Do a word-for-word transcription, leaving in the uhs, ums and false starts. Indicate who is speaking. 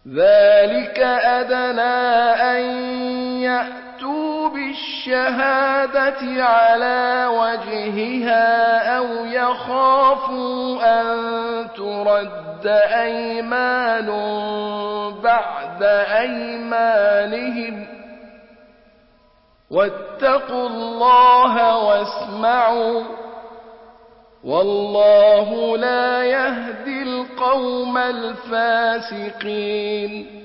Speaker 1: ذلك أدنى أن يأتوا بالشهادة على وجهها أو يخافوا أن ترد أيمان بعد أيمانهم واتقوا الله واسمعوا والله لا يهدي القوم الفاسقين